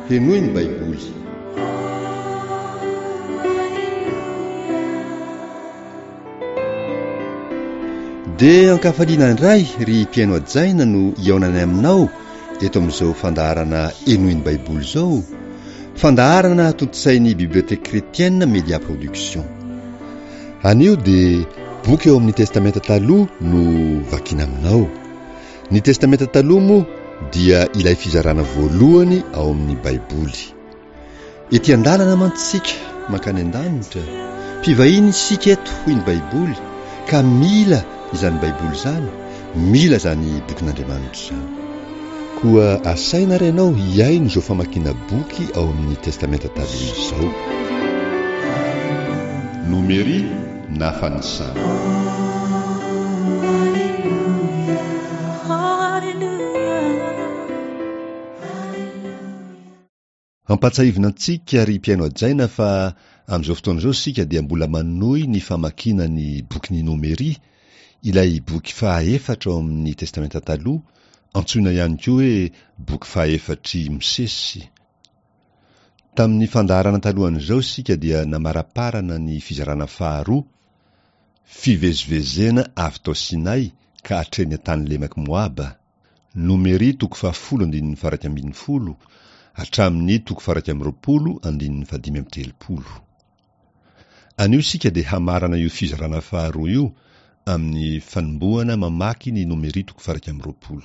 henoy ny baiboly. Dia ankafaliana indray ry mpiaino ajaina no iaonany aminao eto amin'izao fandaharana henoy ny baiboly izao, fandaharana tontosain'ny bibliotèque chrétienne Media Production. Anio dia boky eo amin'ny testamenta taloha no vakiana aminao. Ny testamenta taloha moa dia ilay fizarana voalohany ao amin'ny baiboly. Ety an-dalana mantsika mankany an-danitra, mpivahiny isika eto hoy ny baiboly, ka mila izany baiboly izany, mila zany bokin'Andriamanitra izany. Koa asaina renao hiaino izao famakiana boky ao amin'ny testamenta taloha izao. Nomery na fanisana. Ampatsahivina antsika ry mpiaino ajaina fa amin'izao fotoana izao sika dia mbola manohy ny famakiana ny bokin'ny Nomery, ilay boky fahaefatra ao amin'ny testamenta taloha, antsoina ihany koa hoe boky fahaefatry Mosesy. Tamin'ny fandaharana talohan'izao sika dia namaraparana ny fizarana faharoa, fivezivezena avy tao Sinay ka hatreny tany lemaky Moaba. Nomery 10:1 hatramin'ny 10:120. Anio sika dia hamarana io fizarana faharoa io amin'ny fanombohana mamaky ny Nomery 10:1.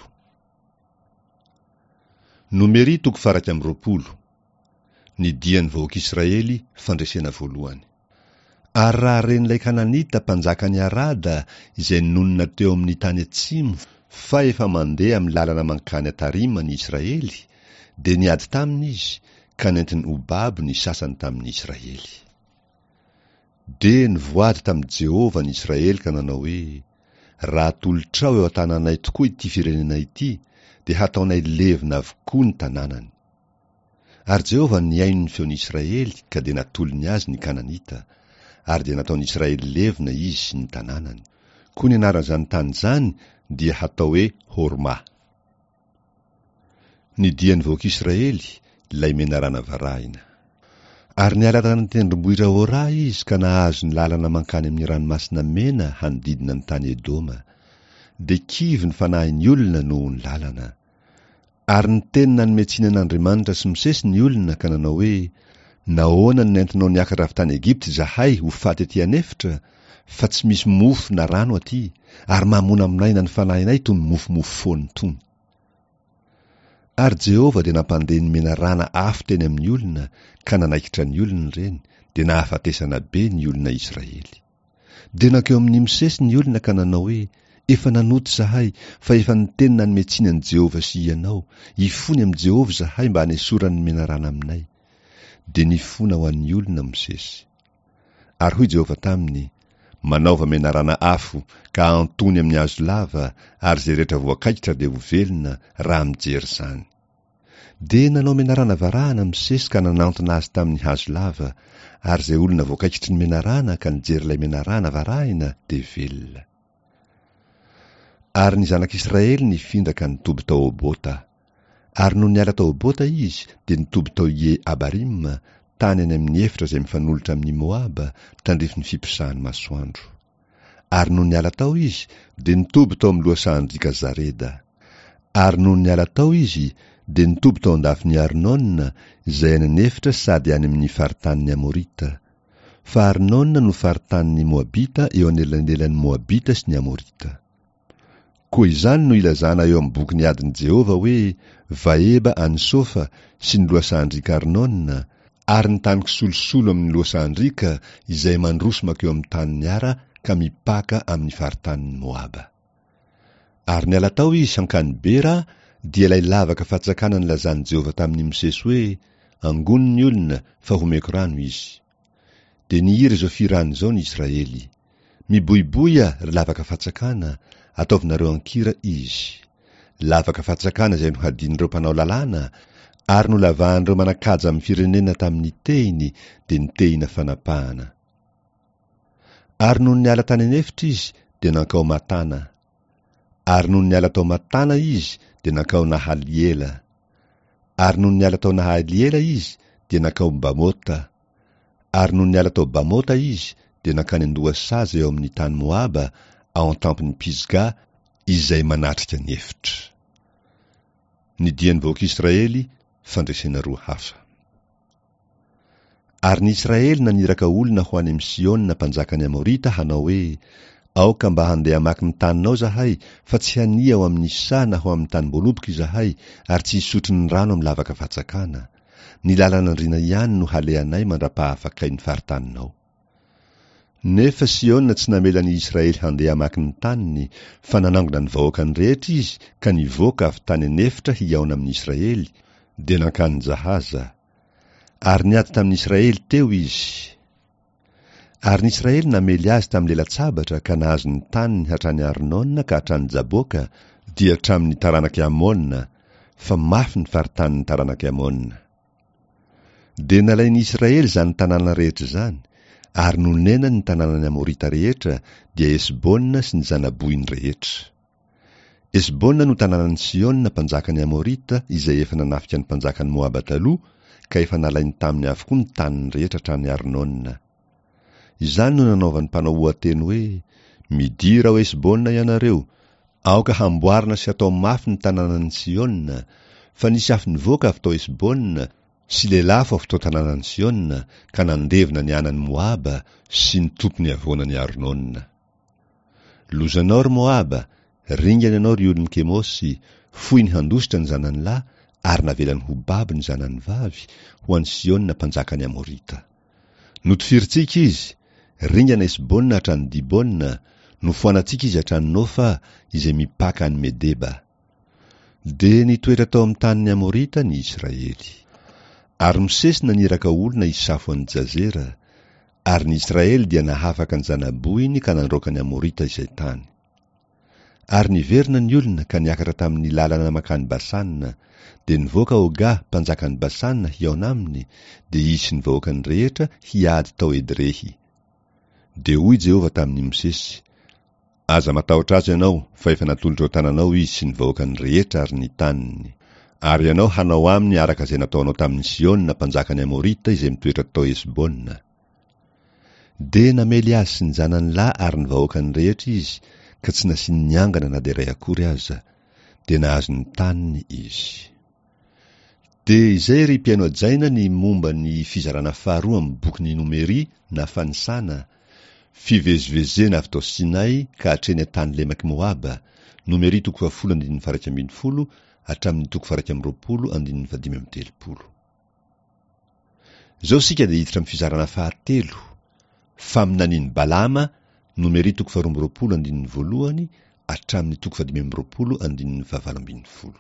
Nomery 10:1. Ny dian'ny vahoaka Israely fandresena voalohany. Ary raha ren'ilay Kananita mpanjakany Arada izay nonina teo amin'ny tany atsimo fa efa mandeha amin'ny lalana mankany Atarima ny Israely, dia niady taminy izy ka nentiny Hobab ny sasany tamin'ny Israely. Dia nivoady tamin'i Jehovah ny Israely ka nanao hoe, raha tolotrao eo an-tananay tokoa ity firenena ity, dia hataonay levina avokoa ny tanànany. Ary Jehovah niaino ny feon'ny Israely ka dia natolony azy ny Kananita, ary dia nataon'ny Israely levina izy sy ny tanànany. Koa ny anaran'izany tany izany dia hatao hoe Horma. Ny dian'ny vahoaka Israely ilay menarana varahina. Ary niala tany tendrombohitra Hora izy ka nahazo ny lalana mankany amin'ny ranomasina mena hanodidina ny tany Edoma. Dia kivy ny fanahin'ny olona no ny lalana. Ary ny tenina nometsina an'Andriamanitra sy Mosesy ny olona ka nanao hoe, nahoana ny nentinao niakatra avy tany Egipta zahay ho faty aty anefitra, fa tsy misy mofo na rano aty, ary mamona aminay na ny fanahinay tony mofomofo foany tony. Ary Jehovah dia nampandeha ny menarana afo teny amin'ny olona, ka nanaikitra ny olona ireny, dia nahafatesana be ny olona Israely. Dia nankeo amin'ny Mosesy ny olona ka nanao hoe, efa nanoty zahay, fa efa ny tenina nometsina ny Jehovah sy ianao, hifony amin'i Jehovah zahay mba hanesorany ny menarana aminay. Dia nifona ho an'ny olona Mosesy. Ary hoy Jehovah taminy, manaova menarana afo ka antony amin'ny hazo lava, ary izay rehetra voakaikitra dia ho velona raha mijery izany. Dia nanao menarana varahana Mosesy ka nanantona azy tamin'ny hazo lava, ary izay olona voakaikitry ny menarana ka nijery ilay menarana varahina dia velona. Ary ny zanak'Israely nifindaka nitoby tao Obota. Ary no niala tao Obota izy dia nitoby tao Ie Abarim, tany any amin'ny efitra izay mifanolotra amin'ny Moaba, tandrify ny fipisahan'ny masoandro. Ary no niala tao izy dia nitoby tao amin'ny lohasan-drika Zareda. Ary no niala tao izy dia nitoby tao an-dafin'ny Arnona, izay any anefitra sady any amin'ny faritanin'ny Amorita. Fa Arnona no faritanin'ny Moabita eo anelanelan'ny Moabita sy ny Amorita. Koa izany no ilazana eo amin'ny boky niadin'i Jehovah hoe, Vaeba any Sofa sy ny lohasan-drika Arnona, ary ny tany kisolosolo amin'ny lohasan-drika izay mandroso makeo amin'ny tany niara ka mipaka amin'ny faritanin'ny Moaba. Ary niala tao izy hankany Bera, dia ilay lavaka fatsakana nilazan'i Jehovah tamin'ny Mosesy hoe, angony ny olona fa homeko rano izy. Dia nihiry izao firany izao ny Israely, miboiboia lavaka fatsakana, ataovinareo ankira izy. Lavaka fatsakana izay no hadin'ireo mpanao lalàna, ary no lavahan'ireo manakaja amin'ny firenena tamin'ny tehiny dia ny tehina fanapahana. Ary no niala tany anefitra izy dia nankao Matana. Ary no niala tao Matana izy dia nankao Nahaliela. Ary noho niala tao Nahaliela izy dia nakao Bamota. Ary noho niala tao Bamota izy dia nakany Andohasaza eo amin'ny tany Moaba ao an-tampony Pisga izay manatrika ny efitra. Ny dian'ny vahoak'Israely fandraisana roa hafa. Ary ny Israely naniraka olona ho any amin'ny Siona mpanjakany Amorita hanao hoe, aoka mba handeha hamaky ny taninao zahay, fa tsy hania ao amin'ny Isa na ho amin'ny tany mboloboka izahay, ary tsy hisotro ny rano amin'ny lavaka fatsakana. Ny lalana andrina ihany no halehanay mandra-pahafakay ny faritaninao. Nefa Siona tsy namela ny Israely handeha hamaky ny taniny, fa nanangona ny vahoakany rehetra izy ka nivoaka avy tany anefitra hiaona amin'ny Israely, dia nankany jahaza. Ary niady tamin'ny Israely teo izy. Ary ny Israely namely azy tamin'ny lela-tsabatra ka nahazo ny taniny hatrany Arnona ka hatrany Jaboka, dia hatramin'ny taranaky Amona, fa mafy ny faritanin'ny taranaky Amona. Dia nalain'ny Israely zany tanàna rehetra zany, ary nonena ny tanànany Amorita rehetra dia Esbona sy ny zanaboiny rehetra. Esbona no tanànany Siona mpanjakany Amorita izay efa nanafika ny mpanjakany Moaba taloha, ka efa nalainy taminy avokoa ny taniny rehetra hatrany Arnona. Izany no nanaovan'ny mpanao ohateny hoe, midira ao Esbona ianareo, aoka hamboarina sy atao mafy ny tanànany Siona, fa nisy afy nivoaka avy tao Esbona sy lelafo avy tao tanànany Siona, ka nandevina ny anany Moaba sy ny tompony avonany Arnona. Lozanao ry Moaba, ringany ianao ry olon'ny Kemosy, foy ny handositra ny zanany lahy, ary navelany ho baby ny zanany vavy ho an'ny Siona mpanjakany Amorita. Notifiritsika izy, ringana Esbona hatrany Dibona, nofoanatsika izy hatrany Nofa izay mipaka any Medeba. De nitoetra tao amin'ny tanin'ny Amorita ny Israely. Ary Mosesy naniraka olona hisafo an'ny Jazera, ary ny Israely dia nahafaka ny zanaboiny ka nandroaka ny Amorita izay tany. Ary niverina ny olona ka niakatra tamin'ny lalana makany Basanna, dia nivoaka Oga mpanjakany Basanna hiaona aminy, dia isy ny vahoakany rehetra hiady tao Edrehy. Dia hoy Jehova tamin'ny Mosesy, aza matahotra azy ianao, fa efa natolotra ao tananao izy sy ny vahoakany rehetra ary ny taniny. Ary ianao hanao aminy araka izay nataonao tamin'ny Siona mpanjakany Amorita izay mitoetra tao Esbona. De namely azy sy ny zanany lahy ary ny vahoakany rehetra izy, ka tsy nasiany niangana na dia iray akory aza, dia nahazo ny taniny izy. De izay ry mpiaino ajaina ny momba ny fizarana faharoa amin'ny boky Nomeri na fanisana, fivezivezena avy tao Sinay ka hatreny tany lemaky Moaba, Nomeri 10:1-12 hatramin'ny 10:1-13. Zao sika dia hiditra amin'ny fizarana fahatelo, faminaniany Balama, Nomeri 12:1 hatramin'ny 15:1-20.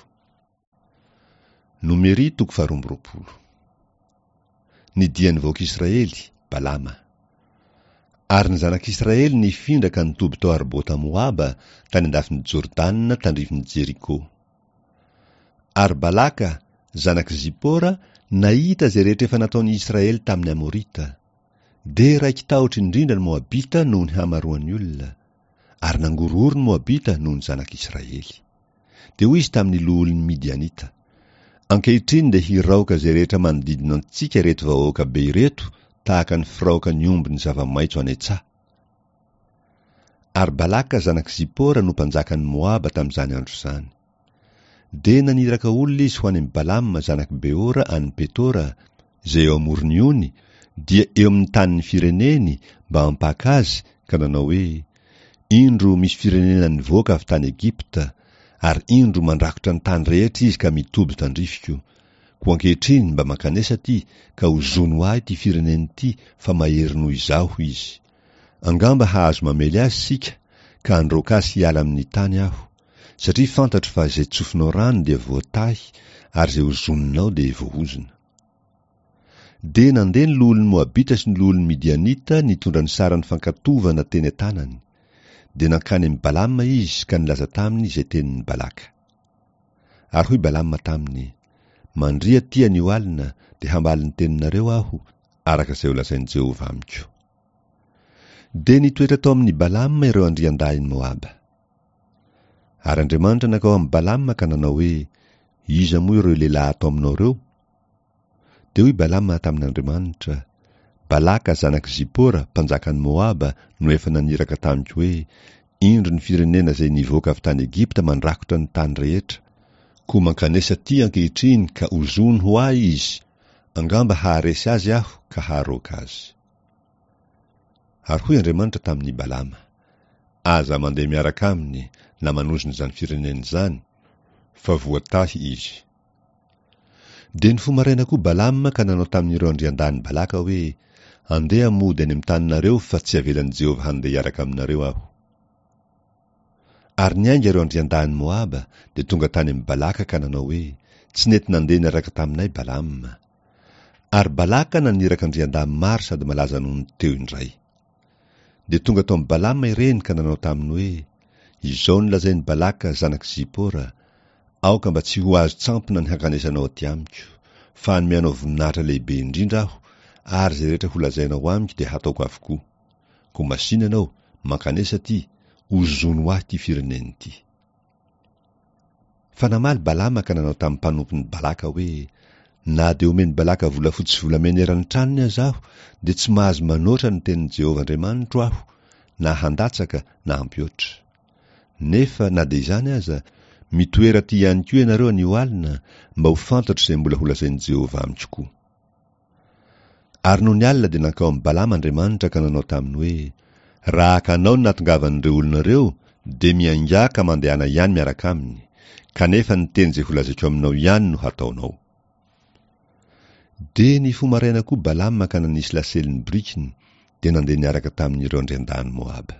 Nomeri 12:1. Ny dian'ny vahoak'Israely, Balama. Ary ny zanak'Israely nifindra ka nitoby tao Arbota Moaba tany andafin'ny Jordana tandrivin'ny Jeriko. Ary Balaka, zanak' Zipora, nahita izay rehetra efa nataon'ny Israely tamin'ny Amorita. De raiky tahotra indrindra ny Moabita noho ny hamaroan'ny olona, ary nangorohoro ny Moabita noho ny zanak'Israely. De hoy izy tamin'ny lohol'ny Midianita, ankehitriny dia hiraoka izay rehetra manodidina antsika reto vahoaka be ireto, tahaka ny firaoka ny omby ny zava-maitso any an-tsaha. Ary Balaka zanak' Zipora no mpanjakany Moaba tamin'izany andro izany. De naniraka olona izy ho any amin'ny Balama zanak' Beora any Petora, izay eo amorony dia eo amin'ny tanin'ny fireneny mba hampaka azy, ka nanao hoe, indro misy firenena nivoaka avy tany Egipta, ary indro mandrakotra ny tany rehetra izy ka mitoby tandrifiko. Ko ankehitriny mba mankanesa ty, ka hozono ahy ty fireneny ty, fa mahery noho izaho izy. Angamba hahazo mamely azy sika, ka androka azy hiala amin'ny tany aho, satria fantatro fa izay tsofinao rano dia voatahy, ary izay hozononao dia voahozona. De nandeha ny lohol'ny Moabita sy ny lohol'ny Midianita nitondra ny saran'ny fankatovana teny an-tanany. De nankany amin'ny Balama izy ka nilaza taminy izay tenin'ny Balaka. Ary hoy Balama taminy, mandria tia ny oalina, de hamaly ny teninareo aho, araka izay ho lazain'i Jehova amiko. De nitoetra tao amin'ny Balama ireo andrian-dahin'ny Moaba. Ary Andriamanitra nakao amin'ny Balama ka nanao hoe, iza moa ireo lehilahy atao aminao ireo? Dia hoy Balama tamin'Andriamanitra, Balaka zanak' Zipora, mpanjakan'ny Moaba, no efa naniraka tamiko hoe, indro ny firenena izay nivoaka avy tany Egipta mandrakotra ny tany rehetra, koa mankanesa ty ankehitriny ka ozony ho ahy izy, angamba haharesy azy aho ka haharoaka azy. Ary hoy Andriamanitra tamin'ny Balama, aza mandeha miaraka aminy na manozona izany firenena izany, fa voatahy izy. Dia ny fomaraina koa Balama ka nanao tamin'ireo andrian-dany Balaka hoe, andeha mody any amin'ny taninareo fa tsy avelan'i Jehovah handeha hiaraka aminareo aho. Ary niainga ireo andrian-dany Moaba dia tonga tany amin'ny Balaka ka nanao hoe, tsy nety nandeha niaraka taminay Balama. Ary Balaka naniraka andrian-dany maro sady malaza noho ny teo indray. Dia tonga tao amin'ny Balama ireny ka nanao taminy hoe, izao nolazainy Balaka zanak' Zipora, aoka mba tsy ho azo tsampona ny hankanesanao aty amiko, fa hanome voninahitra lehibe indrindra aho, ary izay rehetra ho lazainao amiko dia hataoko avokoa. Ko masina ianao, mankanesa ty, ozono ahy ty fireneny ty. Fa namaly Balama ka nanao tamin'ny mpanompiny Balaka hoe, na dia omeny Balaka volafotsy sy volamena eran'ny tranony aza aho, dia tsy mahazo manoatra ny tenin'i Jehovah Andriamanitra aho, na handatsaka na hampioatra. Nefa na dia izany aza, mitoera ty ihany koa ianareo anio alina, mba ho fantatra izay mbola ho lazain'i Jehovah amiko koa. Ary noho ny alina dia nankao amin'ny Balama Andriamanitra ka nanao taminy hoe, raha ka anao ny nahatongavan'ireo olona ireo, dia miangaka mandehana ihany miaraka aminy, kanefa ny teny izay ho lazaiko aminao ihany no hataonao. Dia ny fomaraina koa Balama ka nanisy laseliny brikiny, dia nandeha niaraka tamin'ireo andrian-dany Moaba.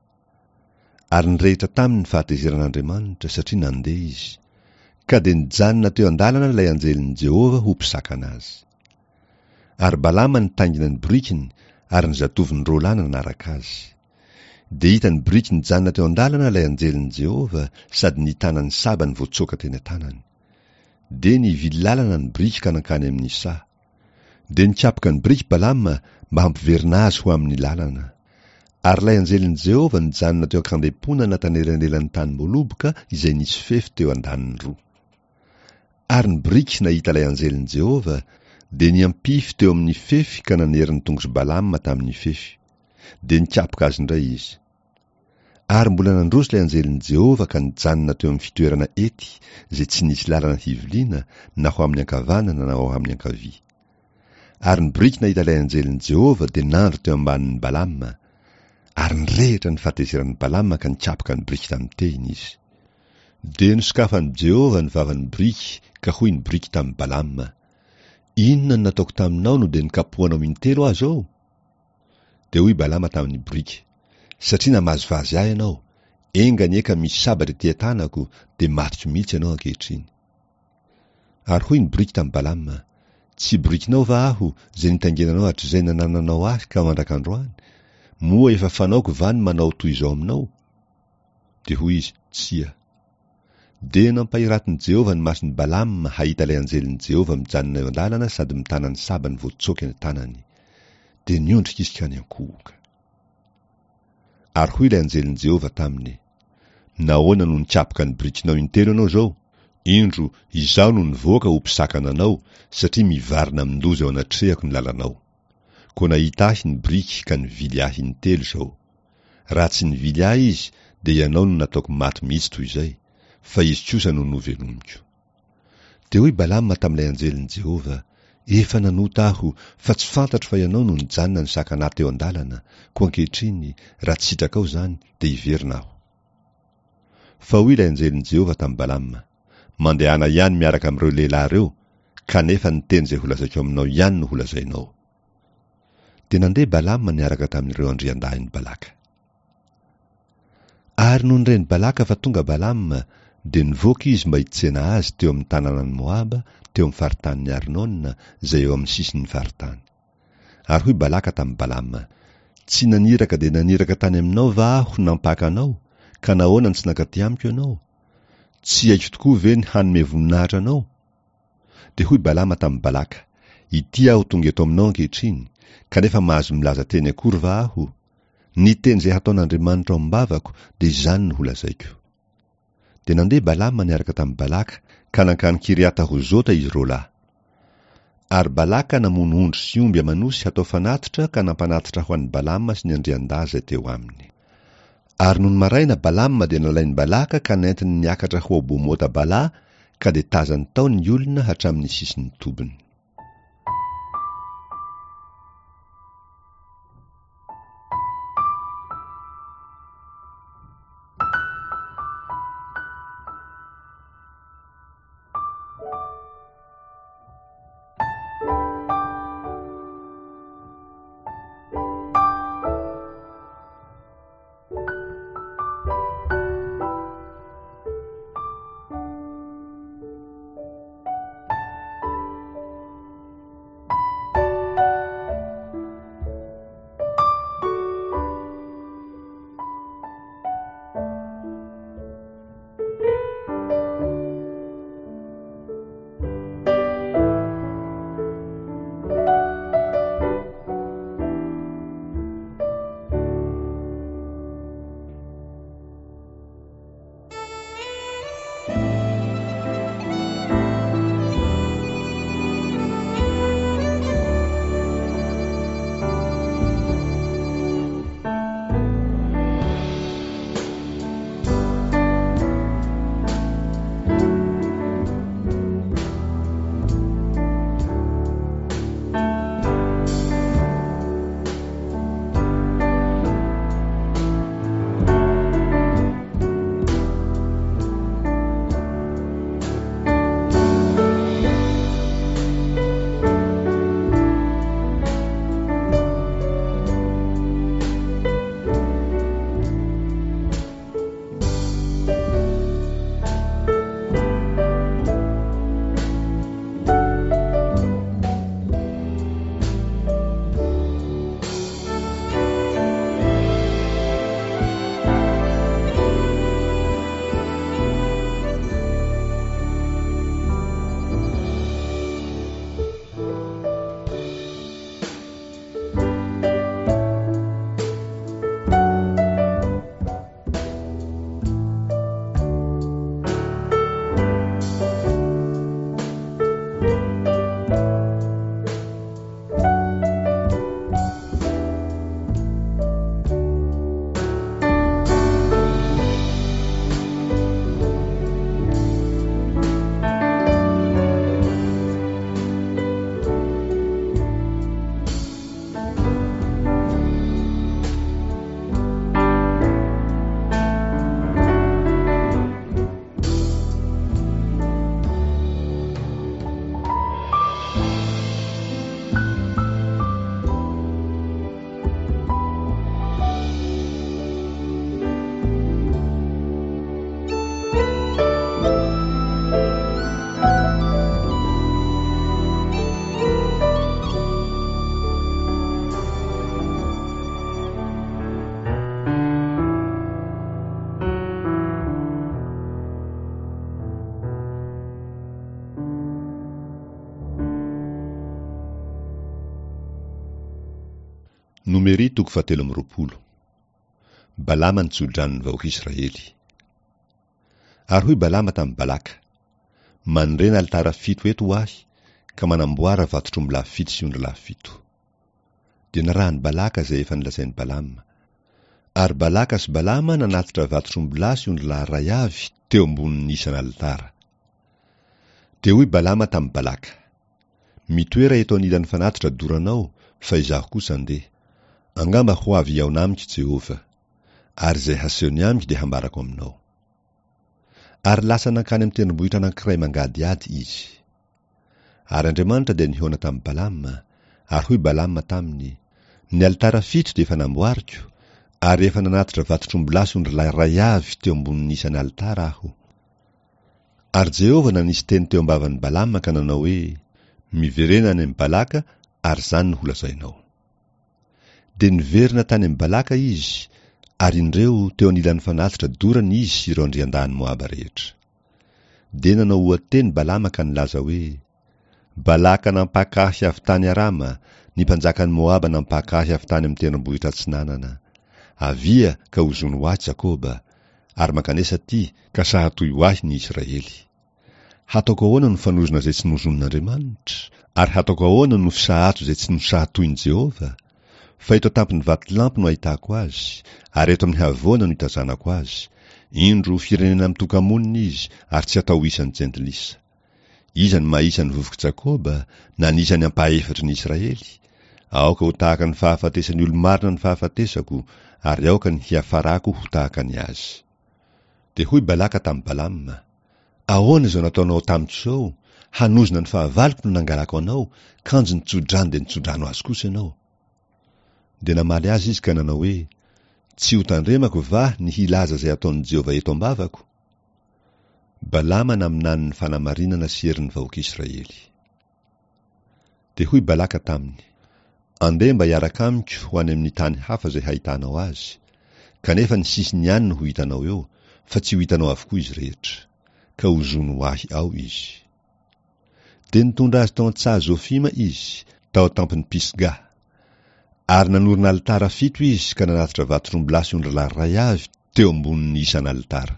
Ary nirehitra taminy ny fahatezeran'Andriamanitra satria nandeha izy, ka dia nijanona teo an-dalana ilay anjelin'i Jehovah ho mpisakana azy. Ary Balama nitaingina ny brikiny, ary ny zatoviny roa lahy nanaraka azy. Dia hita ny brikiny nijanona teo an-dalana ilay anjelin'i Jehovah, sady ny tanany saba ny voatsoka teny an-tanany. Dia nivily lalana ny briky ka nankany amin'ny Isa. Dia nikapoka ny briky Balama mba hampiverina azy ho amin'ny lalana. Ary ilay anjelin'i Jehovah nijanona teo an-kandepona tanelan'elan'ny tany moloboka izay nisy fefy teo an-daniny roa. Ary ny briky nahita ilay anjelin'i Jehovah, dia niampify teo amin'ny fefy ka naneriny tongotra Balama tamin'ny fefy. Dia nikapoka azy indray izy. Ary mbola nandroso ilay anjelin'i Jehovah ka nijanona teo amin'ny fitoerana ety, izay tsy nisy lalana hiviliana, na ho amin'ny ankavanana na ho amin'ny ankavia. Ary ny briky nahita ilay anjelin'i Jehovah dia nandro teo ambanin'ny Balama, ary nirehitra ny fahatezeran'ny Balama ka nikapoka ny briky tamin'ny tehiny izy. Dia nosokafan'i Jehovah ny vavan'ny briky, ka hoy ny briky tamin'ny Balama, inona no nataoko taminao no dia nikapohanao intelo azy ao? Dia hoy Balama tamin'ny briky, satria namazovazy ahy ianao, engany eka misy sabatra ety an-tanako, dia matiko mihitsy ianao ankehitriny. Ary hoy ny briky tamin'ny Balama, tsy brikinao va aho izay nitaingenanao hatr'izay nanananao ahy ka mandraka androany? Moa efa fanaoko va ny manao toy izao aminao? Dia hoy izy, tsia. Dia nampahiratin'i Jehovah ny mason'i Balama hahita ilay anjelin'i Jehovah mijanona eo an-dalana sady mitana ny saba ny voatsoka ny tanany. Dia niondrika izy ka niankohoka. Ary hoy ilay anjelin'i Jehovah taminy, nahoana no nikapoka ny brikinao intelo ianao zao? Indro izaho no nivoaka ho mpisakana anao, satria mivarina amin'ndozy ao anatrehako ny lalanao. Ko nahita ahy ny briky ka nivily ahy intelo zao. Raha tsy nivily ahy izy, dia ianao no nataoko maty mihitsy toy izay, fa izy kosa no novelomiko. Dia hoy Balama tamin'ilay anjelin'i Jehovah, efa nanota aho, fa tsy fantatro fa ianao no nijanona ny sakana teo an-dalana, ko ankehitriny raha tsy sitraka ao izany dia hiverina aho. Fa hoy ilay anjelin'i Jehovah tamin'ny Balama, mandehana ihany miaraka amin'ireo lehilahy ireo, kanefa ny teny izay ho lazaiko aminao ihany no ho lazainao. Dia nandeha Balama niaraka tamin'ireo andrian-dahiny Balaka. Ary noho nireny Balaka fa tonga Balama, dia nivoaka izy mba hitsena azy teo amin'ny tanànan'ny Moaba, teo amin'ny faritanin'ny Arnona, izay eo amin'ny sisin'ny faritany. Ary hoy Balaka tamin'ny Balama, tsy naniraka dia naniraka tany aminao va aho nampaka anao, ka nahoana tsy nankaty amiko ianao? Tsy haiko tokoa ve ny hanome voninahitra anao? Dia hoy Balama tamin'ny Balaka, ity aho tonga eto aminao ankehitriny, kanefa mahazo milaza teny akory va aho? Ny teny izay hataon'Andriamanitra ao am-bavako dia izany no ho lazaiko. dia nandeha Balama niaraka tamin'ny Balaka ka nankany Kiriata Hozota izy roalahy. Ary Balaka namono ondry sy omby amanosy hatao fanatitra ka nampanatitra ho an'ny Balama sy ny andrian-daza teo aminy. Ary noho ny maraina Balama dia nalain'ny Balaka ka nentiny niakatra ho Bomota Bala ka dia tazany tao ny olona hatramin'ny sisin'ny tobiny. Nomery 7:20 Balama nitsodran'ny vahoaka Israely. Ary hoy Balama tamin'ny Balaka, mandrena alitara 7 eto ho ahy, ka manamboara vatotr'ombilahy 7 sy ondrilahy 7. Dia narahany Balaka izay efa nilazain'ny Balama. Ary Balaka sy Balama nanatitra vatotr'ombilahy sy ondrilahy ray avy teo ambonin'ny isana alitara. Dia hoy Balama tamin'ny Balaka, mitoera eto anilan'ny fanatitra doranao, fa izaho kosa andeha. Angamba ho avy ao namiko Jehova, ary izay hasehony amiko dia hambarako aminao. Ary lasa nankany amin'ny tendrombohitra anankiray mangadiady izy. Ary Andriamanitra dia nihoana tamin'ny Balama, ary hoy Balama taminy, ny alitara 7 dia efa namboariko, ary efa nanatitra vatotr'ombilahy sy ondrilahy ray avy teo ambonin'ny isany alitara aho. Ary Jehova nanisy teny teo ambavan'ny Balama ka nanao hoe, miverena any amin'ny Balaka, ary zany no holazainao. Dia niverina tany amin'ny Balaka izy, ary indreo teo anilan'ny fanatitra dorany izy sy ireo andrian-dany Moaba rehetra. Dia nanao ohateny Balama ka nilaza hoe, Balaka nampakahy avy tany Arama, ny mpanjakan'ny Moaba nampakahy avy tany amin'ny tendrombohitra Tsinanana. Avia ka hozony ho ahy Jakoba, ary mankanesa ty ka sahatoy ho ahy ny Israely. Hataoko ahoana no fanozona izay tsy nozon'Andriamanitra, ary hataoko ahoana no fisahato izay tsy nosahatoin' Jehova? Fa eto tampony vatolampy no ahitako azy, ary eto amin'ny havoana no hitazanako azy. Indro firenena mitoka-monina izy, ary tsy atao isan'ny jentilisa. Iza ny mahisa ny vovoky Jakoba, na ny isany ampaha-efatra ny Israely? Aoka ho tahaka ny fahafatesany olo-marina ny fahafatesako, ary aoka ny hiafarako ho tahaka ny azy. Dia hoy Balaka tamin'ny Balama: ahoana izao nataonao tamin'izao? Hanozona ny fahavaloko no nangalako anao, kanjo nitsodrano dia nitsodrano azy kosa ianao. Dia namaly azy izy ka nanao hoe: tsy ho tandremako va ny hilaza izay ataon'i Jehova eto ambavako? Balama naminany ny fanamarinana sy herin'ny vahoaka Israely. Dia hoy Balaka taminy: andeha mba hiaraka amiko ho any amin'ny tany hafa izay hahitanao azy, kanefa ny sisiny ihany no ho hitanao eo, fa tsy ho hitanao avokoa izy rehetra, ka hozono ho ahy ao izy. Dia nitondra azy tao an-tsaha Zofima izy, tao tampony Pisga, ary nanorina alitara 7 izy ka nanatitra vato-trombolasy ondralary 2 avy teo ambonin'ny isan'ny alitara.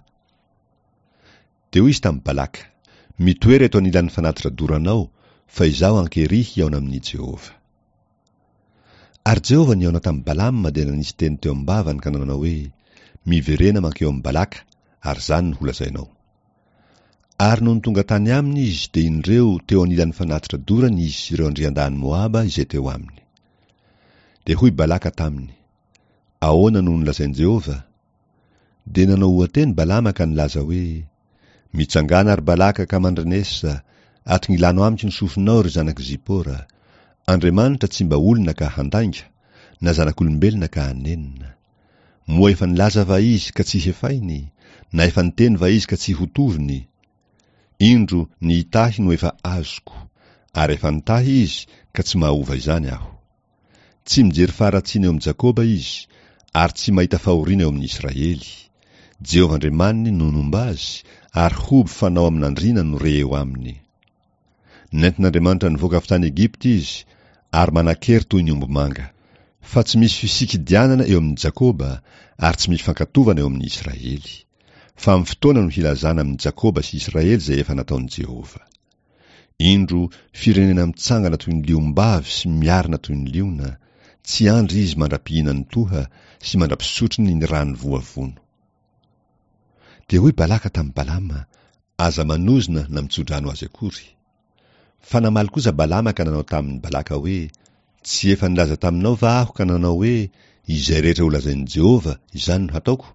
Dia hoy izy tamin'ny Balaka: mitoery eto anilan'ny fanatitra doranao, fa izaho ankerihy hiaona amin'ny Jehova. Ary Jehova niaona tamin'ny Balama dia nanisy teny teo am-bavany ka nanao hoe: miverena mankeo amin'ny Balaka, ary izany no holazainao. Ary no tonga tany aminy izy dia indreo teo anilan'ny fanatitra dorany izy sy ireo andrian-dany Moaba izay teo aminy. Dia hoy Balaka taminy: ahoana no nolazain'i Jehova? Dia nanao hoateny Balama ka nilaza hoe: mitsangana ary Balaka ka mandranesa, ato ngilano amiko ny sofinao ry zanak' Zipora. Andriamanitra tsy mba olona ka handainga, na zanak'olombelona ka hanenina. Moa efa nilaza va izy ka tsy hefainy, na efa niteny va izy ka tsy hotoriny? Indro ny hitahy no efa azoko, ary efa nitahy izy ka tsy mahova izany aho. Tsy mijery faratsiana eo amin'ny Jakoba izy, ary tsy mahita fahoriana eo amin'ny Israely. Jehova Andriamaniny no nomba azy, ary hoby fanao amin'andriana no re eo aminy. Nentin'Andriamanitra nivoaka avy tany Egipta izy, ary manan-kery toy ny omby-manga. Fa tsy misy fisikidianana eo amin'ny Jakoba, ary tsy misy fankatovana eo amin'ny Israely. Fa amin'ny fotoana no hilazana amin'ny Jakoba sy Israely izay efa nataon'i Jehova. Indro firenena mitsangana toy ny liom-bavy sy miarina toy ny liona, tsy andry izy mandra-pihina ny toha sy mandra-pisotrony ny rano voavono. Dia hoy Balaka tamin'ny Balama: aza manozona na mitsodrano azy akory. Fa namaly kosa Balama ka nanao tamin'ny Balaka hoe: tsy efa nilaza taminao va aho ka nanao hoe izay rehetra ho lazain'i Jehova izany no hataoko?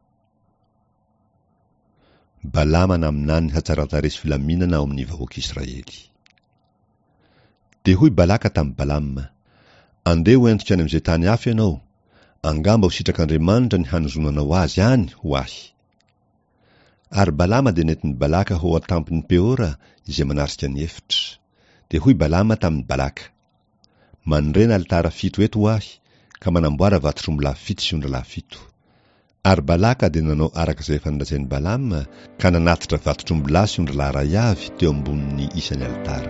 Balama naminany hatsara-taresy filaminana ao amin'ny vahoaka Israely. Dia hoy Balaka tamin'ny Balama: andeha ho entiko any amin'izay tany hafa ianao, angamba ho sitrak'Andriamanitra ny hanozonanao azy any ho ahy. Ary Balama dia nentin'ny Balaka ho atampin'ny Peora izay manarika ny efitra. Dia hoy Balama tamin'ny Balaka: mandrena alitara 7 eto ho ahy, ka manamboara vato-trombola 7 sy ondralahy 7. Ary Balaka dia nanao araka izay efa nolazain'i Balama, ka nanatitra vato-trombola sy ondralahy 2 avy teo ambonin'ny isan'ny alitara.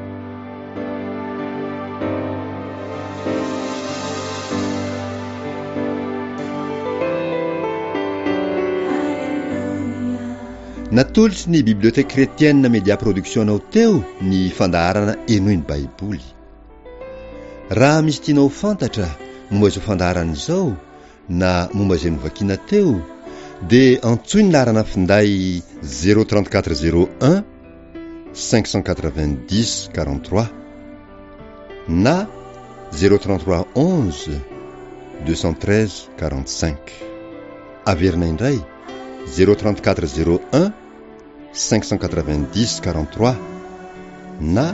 Natolotry ny biblioteka kretienne Media Production anao teo ny fandaharana enoy ny Baiboly. Raha misy tianao fantatra momba izao fandaharana izao na momba izay novakiana teo, dia antsoy ny laharana finday 03401 590 43 na 03311 213 45. Averina indray 03401 590 43 na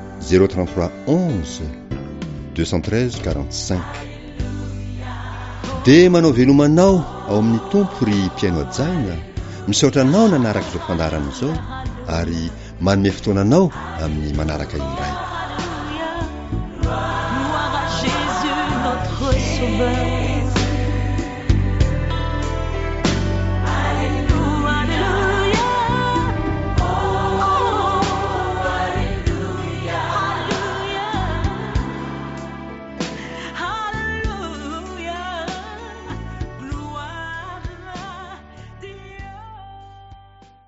03311 213 45. Dia manao velomanao ao amin'ny tompo ry mpiaino ajaina, misaotra anao nanaraka izao fandaharana izao, ary manome fotoananao amin'ny manaraka indray. Gloire à Jésus, notre Sauveur.